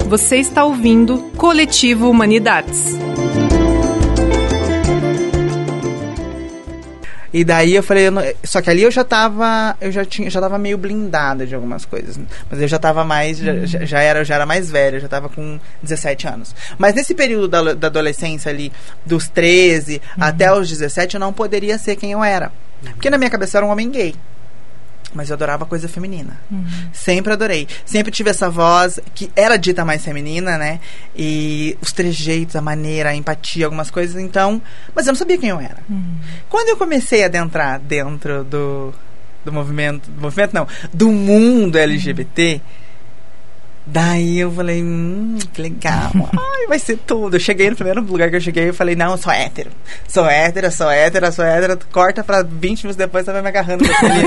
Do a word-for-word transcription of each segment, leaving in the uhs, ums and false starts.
Você está ouvindo Coletivo Humanidades. E daí eu falei, eu não, só que ali eu já tava, eu já tinha, já tava meio blindada de algumas coisas, mas eu já tava mais, uhum. já, já, era, já era mais velha, eu já tava com dezessete anos. Mas nesse período da, da adolescência ali, dos treze uhum. até os dezessete, eu não poderia ser quem eu era. Uhum. Porque na minha cabeça eu era um homem gay. Mas eu adorava coisa feminina. Uhum. Sempre adorei. Sempre tive essa voz que era dita mais feminina, né? E os trejeitos, a maneira, a empatia, algumas coisas. Então... Mas eu não sabia quem eu era. Uhum. Quando eu comecei a adentrar dentro do, do movimento... Do movimento, não. Do mundo L G B T... Uhum. Daí eu falei, hum, que legal. Ai, vai ser tudo. Eu cheguei no primeiro lugar que eu cheguei, eu falei, não, eu sou hétero. Sou hétero, sou hétero, sou hétero. Corta pra vinte minutos depois, tava me agarrando.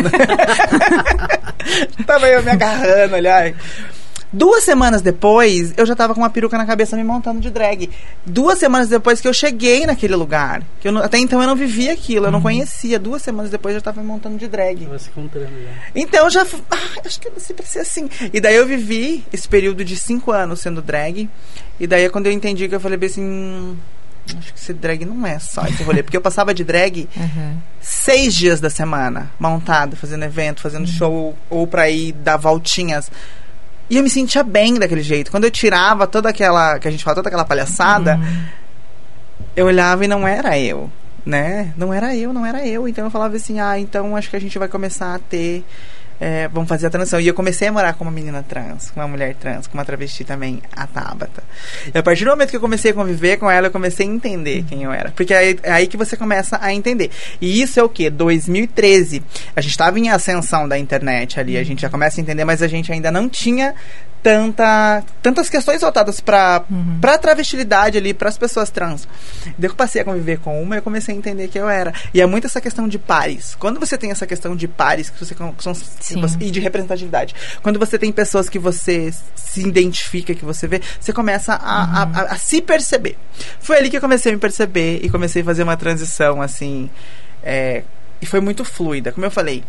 Tava eu me agarrando, olha. Duas semanas depois, eu já tava com uma peruca na cabeça me montando de drag. Duas semanas depois que eu cheguei naquele lugar. Que eu não, até então eu não vivia aquilo, eu não uhum. conhecia. Duas semanas depois eu já tava me montando de drag. Você comprando já. Então já... Ah, acho que eu não sei pra ser assim. E daí eu vivi esse período de cinco anos sendo drag. E daí quando eu entendi que eu falei bem assim... Acho que ser drag não é só esse rolê. Porque eu passava de drag uhum. seis dias da semana. Montado, fazendo evento, fazendo uhum. show. Ou pra ir dar voltinhas. E eu me sentia bem daquele jeito. Quando eu tirava toda aquela... Que a gente fala, toda aquela palhaçada... Uhum. Eu olhava e não era eu, né? Não era eu, não era eu. Então eu falava assim... Ah, então acho que a gente vai começar a ter... É, vamos fazer a transição. E eu comecei a morar com uma menina trans, com uma mulher trans, com uma travesti também, a Tabata. E a partir do momento que eu comecei a conviver com ela, eu comecei a entender quem eu era. Porque é, é aí que você começa a entender. E isso é o quê? dois mil e treze. A gente estava em ascensão da internet ali, a gente já começa a entender, mas a gente ainda não tinha tanta, tantas questões voltadas para uhum. a travestilidade ali, para as pessoas trans. Daí eu passei a conviver com uma e eu comecei a entender que eu era. E é muito essa questão de pares. Quando você tem essa questão de pares, que você, que são, que você, e de representatividade, quando você tem pessoas que você se identifica, que você vê, você começa a, uhum. a, a, a se perceber. Foi ali que eu comecei a me perceber e comecei a fazer uma transição, assim, é, e foi muito fluida. Como eu falei,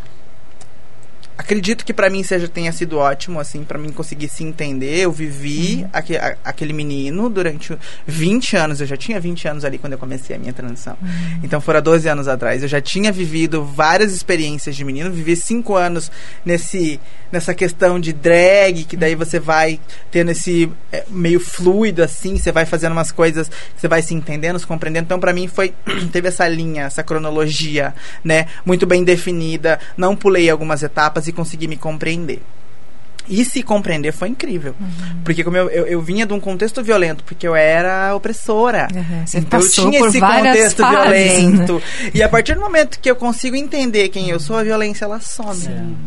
acredito que pra mim seja, tenha sido ótimo, assim, pra mim conseguir se entender. Eu vivi uhum. aque, a, aquele menino durante vinte anos. Eu já tinha vinte anos ali quando eu comecei a minha transição. Uhum. Então foram doze anos atrás. Eu já tinha vivido várias experiências de menino. Vivi cinco anos nesse, nessa questão de drag, que daí você vai tendo esse é, meio fluido, assim. Você vai fazendo umas coisas, você vai se entendendo, se compreendendo. Então pra mim foi, teve essa linha, essa cronologia, né, muito bem definida. Não pulei algumas etapas e consegui me compreender. E se compreender foi incrível. Uhum. Porque como eu, eu, eu vinha de um contexto violento, porque eu era opressora. Uhum. Você então eu tinha esse contexto fases, violento. Né? E a partir do momento que eu consigo entender quem eu sou, a violência ela some.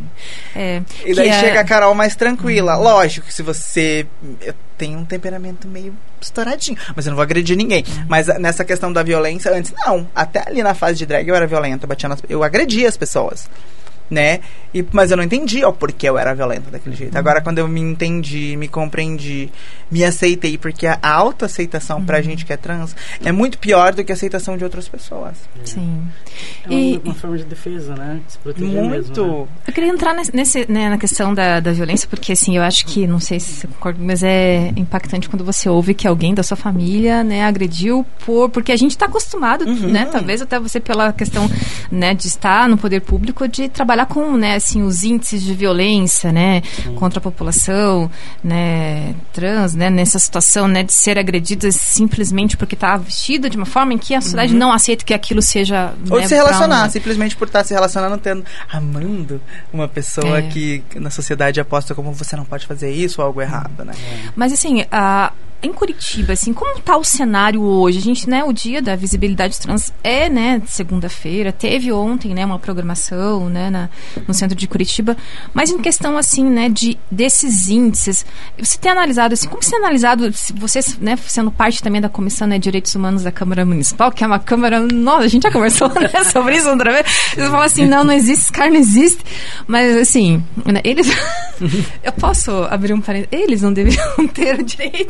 É. E daí é... chega a Carol mais tranquila. Uhum. Lógico que se você... Eu tenho um temperamento meio estouradinho, mas eu não vou agredir ninguém. Uhum. Mas nessa questão da violência, antes, não. Até ali na fase de drag eu era violenta, batia nas, eu agredia as pessoas. Né? E, mas eu não entendi o porquê eu era violenta daquele jeito. Uhum. Agora, quando eu me entendi, me compreendi, me aceitei, porque a autoaceitação uhum. pra gente que é trans é muito pior do que a aceitação de outras pessoas. É. Sim. É uma, e, uma forma de defesa, né? De se proteger muito. Mesmo, né? Eu queria entrar nesse, nesse, né, na questão da, da violência, porque assim, eu acho que, não sei se você concorda, mas é impactante quando você ouve que alguém da sua família, né, agrediu por, porque a gente tá acostumado, uhum. né? Talvez até você pela questão, né, de estar no poder público, de trabalhar com, né, assim, os índices de violência, né, Sim. contra a população, né, trans, né, nessa situação, né, de ser agredida simplesmente porque está vestida de uma forma em que a sociedade uhum. não aceita que aquilo seja... Ou né, de se relacionar, uma... simplesmente por estar se relacionando, tendo, amando uma pessoa é. que na sociedade aposta como você não pode fazer isso ou algo errado, né. É. Mas assim, a... em Curitiba, assim, como está o cenário hoje? A gente, né, o dia da visibilidade trans é, né, segunda-feira, teve ontem, né, uma programação, né, na, no centro de Curitiba, mas em questão, assim, né, de, desses índices, você tem analisado, assim, como você tem analisado, você, né, sendo parte também da Comissão, né, de Direitos Humanos da Câmara Municipal, que é uma Câmara, nossa, a gente já conversou, né, sobre isso outra vez, você fala assim, não, não existe, esse cara não existe, mas, assim, né, eles, eu posso abrir um parênteses, eles não deveriam ter o direito, né, de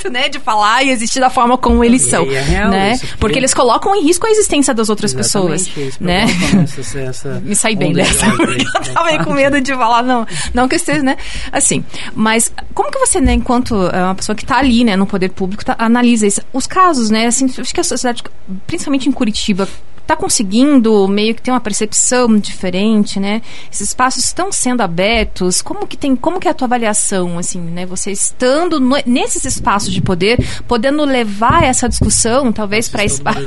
falar e existir da forma como eles são, e é real, né? Isso, porque... porque eles colocam em risco a existência das outras Exatamente, pessoas, né? Essa, essa Me saí bem dessa, porque eu tava aí com medo de falar, não, não que esteja, né? Assim, mas como que você, né, enquanto uma pessoa que tá ali, né, no poder público, tá, analisa isso, os casos, né, assim, acho que a sociedade, principalmente em Curitiba, está conseguindo meio que ter uma percepção diferente, né? Esses espaços estão sendo abertos. Como que tem, como que é a tua avaliação, assim, né? Você estando no, nesses espaços de poder, podendo levar essa discussão, talvez para espaços,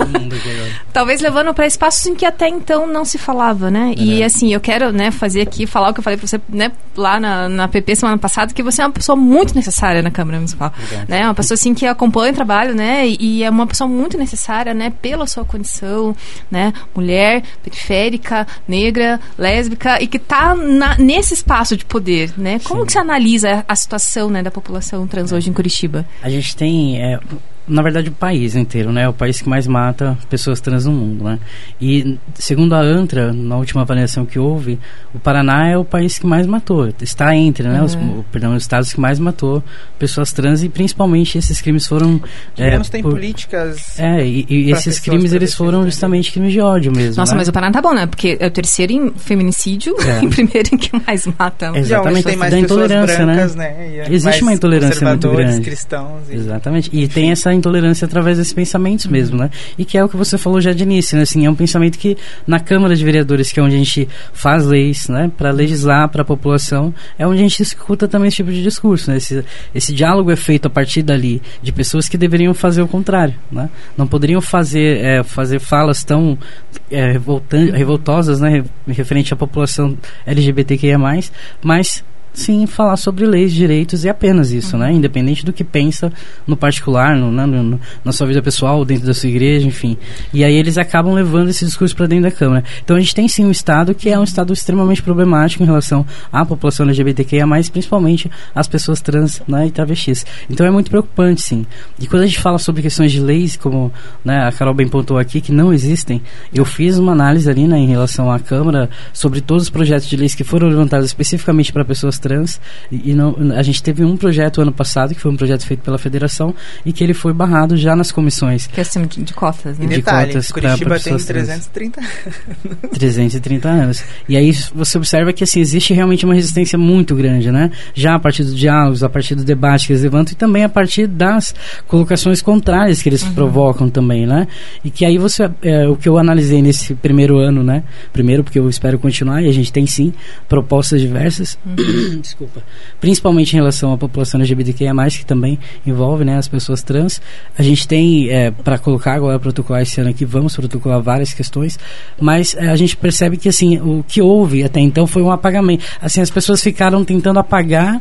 talvez levando para espaços em que até então não se falava, né? É. E assim, eu quero, né, fazer aqui falar o que eu falei para você, né, lá na, na P P semana passada, que você é uma pessoa muito necessária na Câmara Municipal, Verdade. né? Uma pessoa assim que acompanha o trabalho, né? E, e é uma pessoa muito necessária, né? Pela sua condição, né? Mulher, periférica, negra, lésbica e que está nesse espaço de poder, né? Como Sim. que você analisa a situação, né, da população trans hoje em Curitiba? A gente tem... É... na verdade, o país inteiro, né? É o país que mais mata pessoas trans no mundo, né? E, segundo a ANTRA, na última avaliação que houve, o Paraná é o país que mais matou. Está entre, né? Uhum. Os, perdão, os estados que mais matou pessoas trans e, principalmente, esses crimes foram... É, tem por, políticas... É, e, e esses crimes, eles foram justamente crimes de ódio mesmo, Nossa, né? mas o Paraná tá bom, né? Porque é o terceiro em feminicídio é. e o primeiro em que mais mata. Exatamente, tem mais da intolerância, brancas, né? né? Existe uma intolerância muito grande. Cristãos e... Exatamente. E enfim. Tem essa intolerância através desses pensamentos uhum. mesmo, né? E que é o que você falou já de início, né? Assim, é um pensamento que na Câmara de Vereadores, que é onde a gente faz leis, né? Para legislar para a população, é onde a gente escuta também esse tipo de discurso, né? Esse, esse diálogo é feito a partir dali de pessoas que deveriam fazer o contrário, né? Não poderiam fazer, é, fazer falas tão é, revoltan- revoltosas, né? Referente à população L G B T Q I A mais, mas sim, falar sobre leis, direitos e apenas isso, uhum. né? Independente do que pensa no particular, no, no, no, na sua vida pessoal, dentro da sua igreja, enfim. E aí eles acabam levando esse discurso para dentro da Câmara. Então a gente tem sim um Estado que é um Estado extremamente problemático em relação à população L G B T Q I A mais, principalmente as pessoas trans, né, e travestis. Então é muito preocupante, sim. E quando a gente fala sobre questões de leis, como, né, a Carol bem pontuou aqui, que não existem, eu fiz uma análise ali, né, em relação à Câmara sobre todos os projetos de leis que foram levantados especificamente para pessoas trans. E, e não, a gente teve um projeto ano passado, que foi um projeto feito pela federação e que ele foi barrado já nas comissões. Que é assim, de, de cotas, né? E de detalhe, cotas Curitiba pra tem pessoas trezentos e trinta anos. trezentos e trinta anos. E aí você observa que assim, existe realmente uma resistência muito grande, né? Já a partir dos diálogos, a partir do debate que eles levantam e também a partir das colocações contrárias que eles uhum. provocam também, né? E que aí você, é, o que eu analisei nesse primeiro ano, né? Primeiro porque eu espero continuar e a gente tem sim propostas diversas. Uhum. Desculpa. Principalmente em relação à população L G B T Q I A mais, que também envolve, né, as pessoas trans. A gente tem, é, para colocar agora, protocolar esse ano aqui, vamos protocolar várias questões, mas é, a gente percebe que, assim, o que houve até então foi um apagamento. Assim, as pessoas ficaram tentando apagar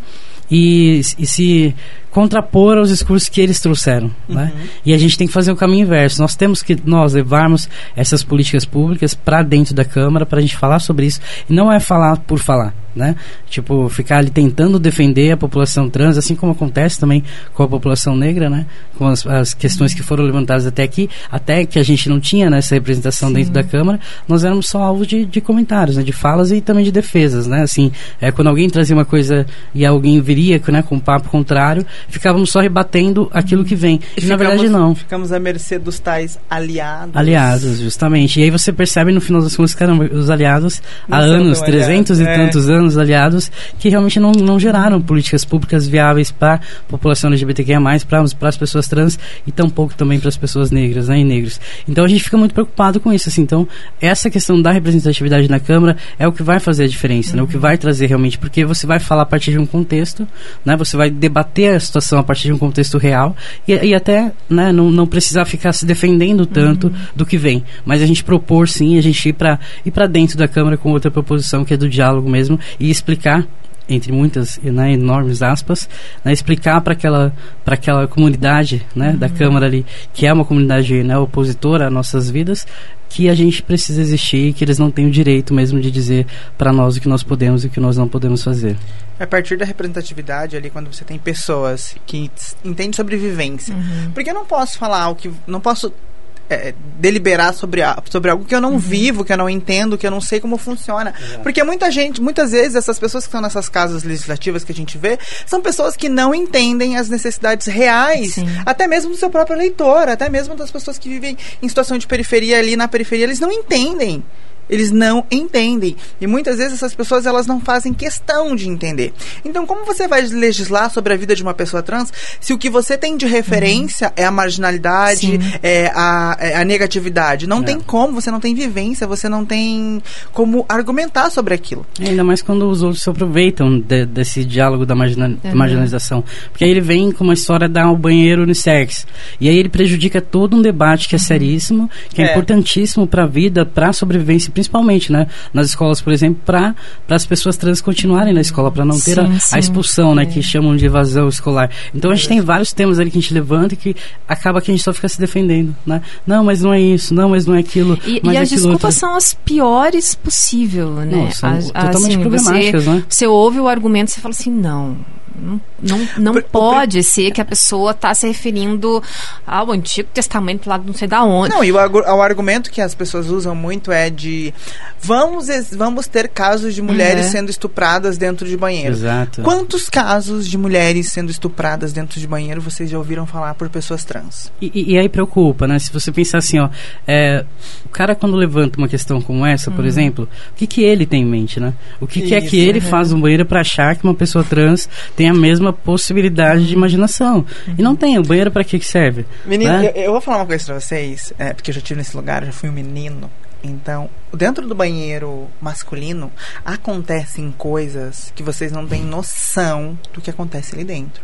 e, e se contrapor aos discursos que eles trouxeram, uhum. né? E a gente tem que fazer o caminho inverso. Nós temos que nós levarmos essas políticas públicas para dentro da Câmara para a gente falar sobre isso. E não é falar por falar, né? Tipo, ficar ali tentando defender a população trans, assim como acontece também com a população negra, né? Com as, as questões que foram levantadas até aqui, até que a gente não tinha, né, essa representação Sim. dentro da Câmara, nós éramos só alvo de, de comentários, né? De falas e também de defesas, né? Assim, é, quando alguém trazia uma coisa e alguém viria, né, com um papo contrário, ficávamos só rebatendo aquilo que vem. E, e ficamos, na verdade, não. Ficamos à mercê dos tais aliados. Aliados, justamente. E aí você percebe no final das contas, caramba, os aliados não há anos, trezentos aliados. e é. tantos anos aliados, que realmente não, não geraram políticas públicas viáveis para a população L G B T Q I A mais, para as pessoas trans e tampouco também para as pessoas negras, né, e negros. Então a gente fica muito preocupado com isso. Assim. Então, essa questão da representatividade na Câmara é o que vai fazer a diferença, uhum. né, o que vai trazer realmente, porque você vai falar a partir de um contexto, né, você vai debater a situação a partir de um contexto real e, e até, né, não, não precisar ficar se defendendo tanto uhum. do que vem, mas a gente propor sim, a gente ir para ir para dentro da Câmara com outra proposição que é do diálogo mesmo e explicar, entre muitas, né, enormes aspas, né, explicar para aquela, para aquela comunidade, né, uhum. da Câmara ali, que é uma comunidade, né, opositora às nossas vidas, que a gente precisa existir e que eles não têm o direito mesmo de dizer para nós o que nós podemos e o que nós não podemos fazer. A partir da representatividade ali, quando você tem pessoas que entendem sobre vivência, uhum. porque eu não posso falar o que, não posso é, deliberar sobre, a, sobre algo que eu não uhum. vivo, que eu não entendo, que eu não sei como funciona. Exato. Porque muita gente, muitas vezes, essas pessoas que estão nessas casas legislativas que a gente vê, são pessoas que não entendem as necessidades reais, Sim. até mesmo do seu próprio eleitor, até mesmo das pessoas que vivem em situação de periferia, ali na periferia, eles não entendem. Eles não entendem. E muitas vezes essas pessoas, elas não fazem questão de entender. Então, como você vai legislar sobre a vida de uma pessoa trans se o que você tem de referência uhum. é a marginalidade, é a, é a negatividade? Não é. tem como, você não tem vivência, você não tem como argumentar sobre aquilo. É, ainda mais quando os outros se aproveitam de, desse diálogo da, marginal, uhum. da marginalização. Porque aí ele vem com uma história da banheiro unissex. E aí ele prejudica todo um debate que é seríssimo, que é, é. importantíssimo para a vida, para a sobrevivência, principalmente, né, nas escolas, por exemplo, para as pessoas trans continuarem na escola, para não ter sim, a, sim, a expulsão, é. né, que chamam de evasão escolar. Então a gente é. tem vários temas ali que a gente levanta e que acaba que a gente só fica se defendendo, né? Não, mas não é isso, não, mas não é aquilo. E, mas e é as desculpas outro. são as piores possível, né? Não, são as, totalmente assim, problemáticas, você, né? Você ouve o argumento e você fala assim, não... Não, não, não por, pode por... ser que a pessoa está se referindo ao Antigo Testamento lá de não sei da onde. Não, e o, o argumento que as pessoas usam muito é de vamos, vamos ter casos de mulheres uhum. sendo estupradas dentro de banheiro. Exato. Quantos casos de mulheres sendo estupradas dentro de banheiro vocês já ouviram falar por pessoas trans? E, e, e aí preocupa, né? Se você pensar assim, ó, é, o cara quando levanta uma questão como essa, por uhum. exemplo, o que que ele tem em mente, né? O que, que é que ele uhum. faz no banheiro para achar que uma pessoa trans tem a mesma possibilidade de imaginação. Uhum. E não tem. O banheiro para que que serve? Menino, né? eu, eu vou falar uma coisa pra vocês, é, porque eu já estive nesse lugar, eu já fui um menino. Então, dentro do banheiro masculino, acontecem coisas que vocês não têm noção do que acontece ali dentro.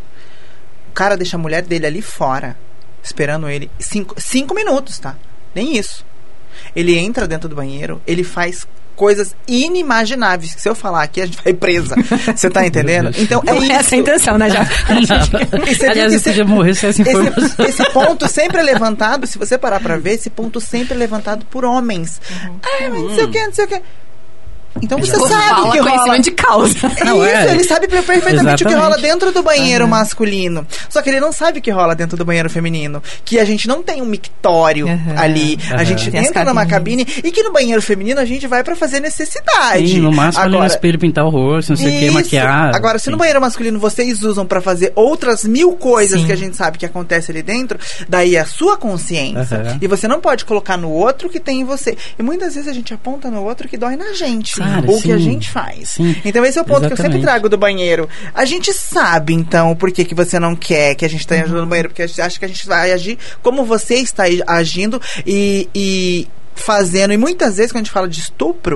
O cara deixa a mulher dele ali fora, esperando ele, cinco, cinco minutos, tá? Nem isso. Ele entra dentro do banheiro, ele faz coisas inimagináveis, que se eu falar aqui a gente vai presa. Você tá entendendo? Então é isso. Essa é a intenção, né, já? Aliás, eu podia morrer sem essa informação. Esse, esse ponto sempre é levantado, se você parar pra ver, esse ponto sempre é levantado por homens. Uhum. Ah, mas não sei o que, não sei o que. Então você já sabe o que rola de causa. Não, isso, é. ele sabe perfeitamente Exatamente. o que rola dentro do banheiro uhum. masculino. Só que ele não sabe o que rola dentro do banheiro feminino. Que a gente não tem um mictório uhum. ali. Uhum. A gente tem entra numa cabine e que no banheiro feminino a gente vai pra fazer necessidade. Sim, no máximo Agora, ali no espelho pintar o rosto, não sei o que, maquiar. Agora, se sim. no banheiro masculino vocês usam pra fazer outras mil coisas sim. que a gente sabe que acontece ali dentro, daí é a sua consciência. Uhum. E você não pode colocar no outro que tem em você. E muitas vezes a gente aponta no outro que dói na gente. Cara, ou sim. que a gente faz. Sim, então esse é o ponto exatamente. que eu sempre trago do banheiro. A gente sabe, então, por que, que você não quer que a gente esteja ajudando no banheiro, porque a gente acha que a gente vai agir como você está agindo e, e fazendo. E muitas vezes, quando a gente fala de estupro,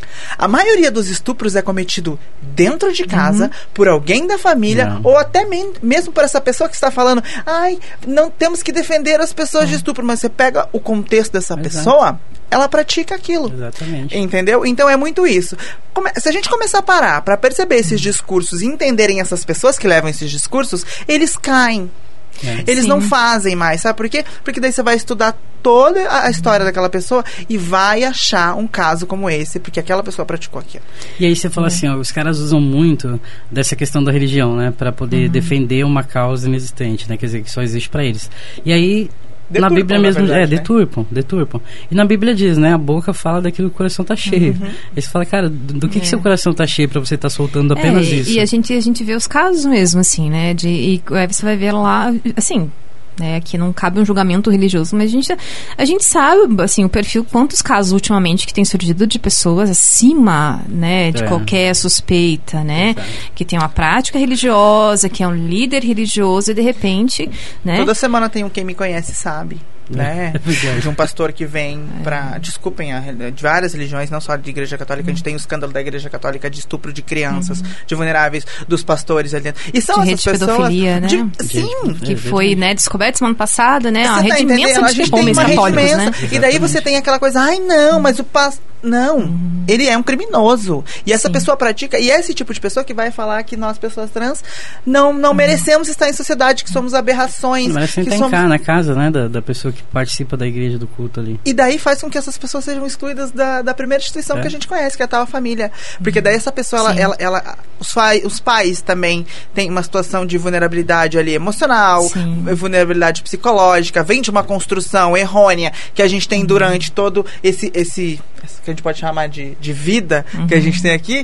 a maioria dos estupros é cometido dentro de casa, uhum. por alguém da família, não. ou até me- mesmo por essa pessoa que está falando, ai, não temos que defender as pessoas uhum. de estupro, mas você pega o contexto dessa Exato. pessoa, ela pratica aquilo. Exatamente. Entendeu? Então é muito isso. Come- se a gente começar a parar para perceber esses uhum. discursos e entenderem essas pessoas que levam esses discursos, eles caem. É. Eles Sim. não fazem mais, sabe por quê? Porque daí você vai estudar toda a história daquela pessoa e vai achar um caso como esse, porque aquela pessoa praticou aquilo. E aí você fala é. assim, ó, os caras usam muito dessa questão da religião, né, para poder uhum. defender uma causa inexistente, né, quer dizer, que só existe para eles. E aí Deturpam, na Bíblia mesmo, na verdade, é, né? deturpam, deturpam. E na Bíblia diz, né, a boca fala daquilo que o coração tá cheio. Uhum. Aí você fala, cara, do, do que, é. que seu coração tá cheio pra você estar tá soltando apenas é, isso? E a gente, a gente vê os casos mesmo, assim, né, de, e aí você vai ver lá, assim... né, que não cabe um julgamento religioso, mas a gente, a gente sabe, assim, o perfil, quantos casos ultimamente que tem surgido de pessoas acima, né, de é. qualquer suspeita, né, Exato. que tem uma prática religiosa, que é um líder religioso e de repente, né... Toda semana tem um Quem Me Conhece Sabe. Né? É de um pastor que vem é. pra... Desculpem, a, de várias religiões, não só de igreja católica, uhum. a gente tem o escândalo da igreja católica de estupro de crianças, uhum. de vulneráveis, dos pastores ali dentro. E são de essas rede pessoas... pedofilia, né? De, sim. Que foi, né, descoberto semana passada, né? Você a tá rede imensa a de gente tem uma homens rede católicos, imensa, né? E daí você tem aquela coisa, ai não, mas o pastor... Não, Uhum. ele é um criminoso. E essa Sim. pessoa pratica, e é esse tipo de pessoa que vai falar que nós, pessoas trans, não, não Uhum. merecemos estar em sociedade, que somos aberrações. Mas sem que tentar somos... na casa, né, da, da pessoa que participa da igreja, do culto ali. E daí faz com que essas pessoas sejam excluídas da, da primeira instituição É. que a gente conhece, que é a tal família. Porque daí essa pessoa, ela, Sim. ela, ela- os, pai, os pais também têm uma situação de vulnerabilidade ali emocional, Sim. vulnerabilidade psicológica, vem de uma construção errônea que a gente tem durante todo esse, esse, esse que a gente pode chamar de, de vida que a gente tem aqui,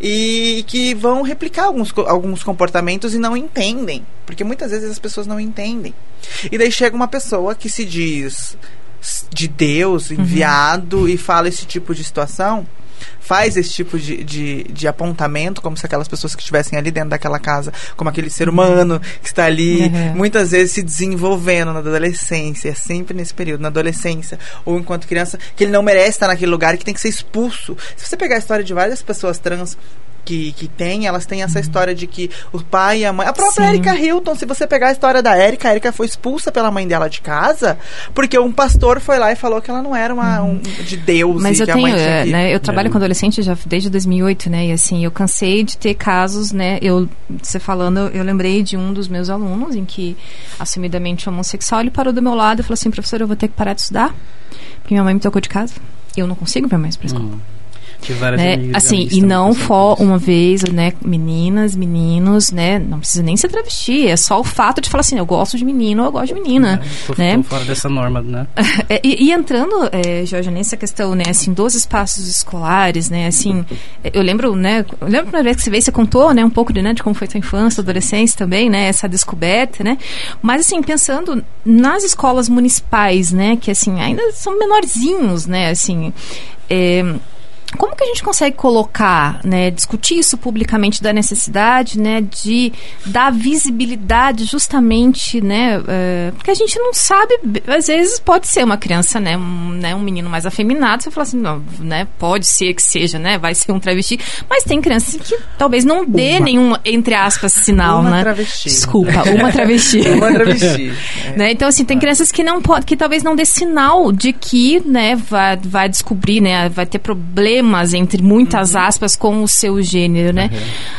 e que vão replicar alguns, co- alguns comportamentos e não entendem. Porque muitas vezes as pessoas não entendem. E daí chega uma pessoa que se diz de Deus, enviado, e fala esse tipo de situação, faz esse tipo de, de, de apontamento, como se aquelas pessoas que estivessem ali dentro daquela casa, como aquele ser humano que está ali, Uhum. muitas vezes se desenvolvendo na adolescência, é sempre nesse período, na adolescência, ou enquanto criança, que ele não merece estar naquele lugar e que tem que ser expulso. Se você pegar a história de várias pessoas trans que, que tem, elas têm essa história de que o pai e a mãe... A própria Sim. Erika Hilton, se você pegar a história da Erika, a Erika foi expulsa pela mãe dela de casa, porque um pastor foi lá e falou que ela não era uma, um, de Deus. Mas e eu que a tenho, mãe tinha é, que... né, eu trabalho É. com adolescente já desde dois mil e oito, né, e assim, eu cansei de ter casos, né, eu, você falando, eu lembrei de um dos meus alunos, em que, assumidamente homossexual, ele parou do meu lado e falou assim, professor, eu vou ter que parar de estudar, porque minha mãe me trocou de casa, eu não consigo ir mais pra escola. Hum. Tive várias Né? amigas Assim, amigas e também não passando for por isso. uma vez, né, meninas, meninos, né, não precisa nem ser travesti, é só o fato de falar assim, eu gosto de menino, eu gosto de menina, Tô, né? tô fora dessa norma, né? É, e, e entrando, é, Jorge, nessa questão, né, assim, dos espaços escolares, né, assim, eu lembro, né, eu lembro a primeira vez que você veio, você contou, né, um pouco de, né, de como foi sua infância, adolescência também, né, essa descoberta, né, mas assim, pensando nas escolas municipais, né, que assim, ainda são menorzinhos, né, assim, é, como que a gente consegue colocar, né, discutir isso publicamente da necessidade, né, de dar visibilidade justamente, né, é, porque a gente não sabe, às vezes pode ser uma criança, né, um, né, um menino mais afeminado, você fala assim, não, né, pode ser que seja, né, vai ser um travesti, mas tem crianças que talvez não dê Uma. nenhum, entre aspas, sinal, Uma né. travesti. Desculpa, uma travesti. Uma travesti. É. Né? Então, assim, tem crianças que não pode, que talvez não dê sinal de que, né, vai, vai descobrir, né, vai ter problemas, entre muitas aspas, com o seu gênero, né?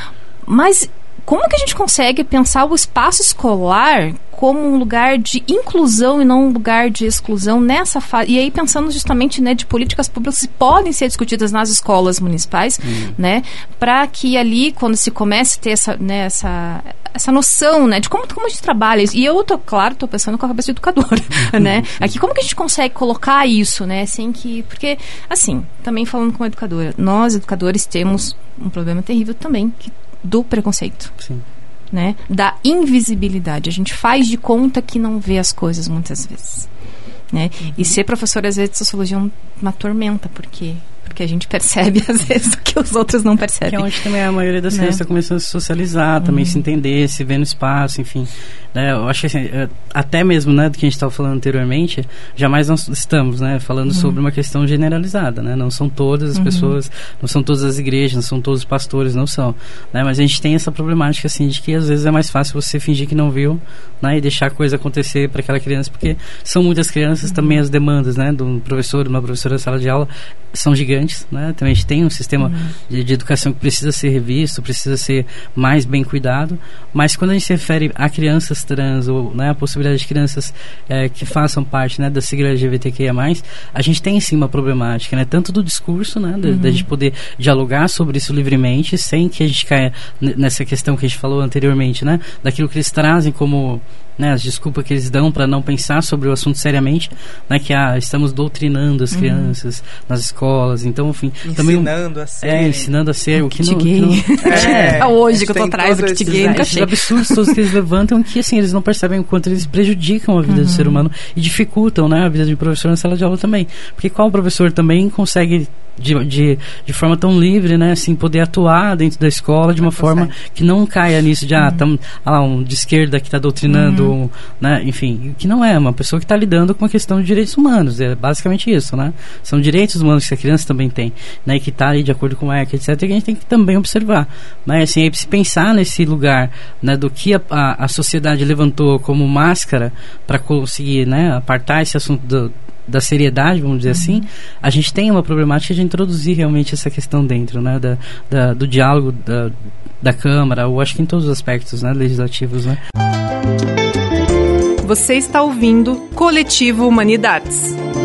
Mas como que a gente consegue pensar o espaço escolar como um lugar de inclusão e não um lugar de exclusão nessa fase? E aí pensando justamente, né, de políticas públicas que podem ser discutidas nas escolas municipais, Uhum. né, para que ali, quando se comece a ter essa, né, essa, essa noção, né, de como, como a gente trabalha isso. E eu, tô, claro, tô pensando com a cabeça de educadora, né? Aqui, como que a gente consegue colocar isso, né, sem que... Porque, assim, também falando como educadora, nós, educadores, temos um problema terrível também, que, do preconceito. Sim. Né? Da invisibilidade. A gente faz de conta que não vê as coisas muitas vezes. Né? E ser professora, às vezes, de sociologia é um- uma tormenta, porque, porque a gente percebe, às vezes, o que os outros não Que percebem. é onde também a maioria das Né? crianças está começando a se socializar, também se entender, se ver no espaço, enfim. Né, eu acho que assim, é, até mesmo, né, do que a gente estava falando anteriormente, jamais nós estamos, né, falando sobre uma questão generalizada, né? Não são todas as pessoas, não são todas as igrejas, não são todos os pastores, não são. Né, mas a gente tem essa problemática, assim, de que às vezes é mais fácil você fingir que não viu, né, e deixar a coisa acontecer para aquela criança, porque são muitas crianças, também as demandas, né, de um professor, de uma professora da sala de aula são gigantes, né? Também a gente tem um sistema de, de educação que precisa ser revisto, precisa ser mais bem cuidado, mas quando a gente se refere a crianças trans ou, né, a possibilidade de crianças é, que façam parte, né, da sigla L G B T Q I A mais, a gente tem sim uma problemática, né, tanto do discurso, né, da, da gente poder dialogar sobre isso livremente, sem que a gente caia n- nessa questão que a gente falou anteriormente, né, daquilo que eles trazem como, né, as desculpas que eles dão para não pensar sobre o assunto seriamente, né, que ah, estamos doutrinando as crianças nas escolas, então, enfim, também um- Ensinando a ser. é, ensinando a ser o que Kit não, que gay. não É, Até hoje que eu tô tem atrás do todo kit esse- gay, nunca esses achei. absurdos todos que eles levantam que assim eles não percebem o quanto eles prejudicam a vida do ser humano e dificultam, né, a vida de um professor na sala de aula também, porque qual professor também consegue de, de, de forma tão livre, né, assim, poder atuar dentro da escola de uma Não forma consegue. que não caia nisso de ah, tam, ah lá, um de esquerda que está doutrinando, um, né, enfim, que não é uma pessoa que está lidando com a questão de direitos humanos, é basicamente isso, né, são direitos humanos que a criança também tem, né, e que está ali de acordo com a E C, etcétera, que a gente tem que também observar, né, assim, aí se pensar nesse lugar, né, do que a, a, a sociedade levantou como máscara para conseguir, né, apartar esse assunto do, da seriedade, vamos dizer assim, a gente tem uma problemática de introduzir realmente essa questão dentro, né, da, da, do diálogo da, da Câmara, eu acho que em todos os aspectos, né, legislativos, né. Você está ouvindo Coletivo Humanidades.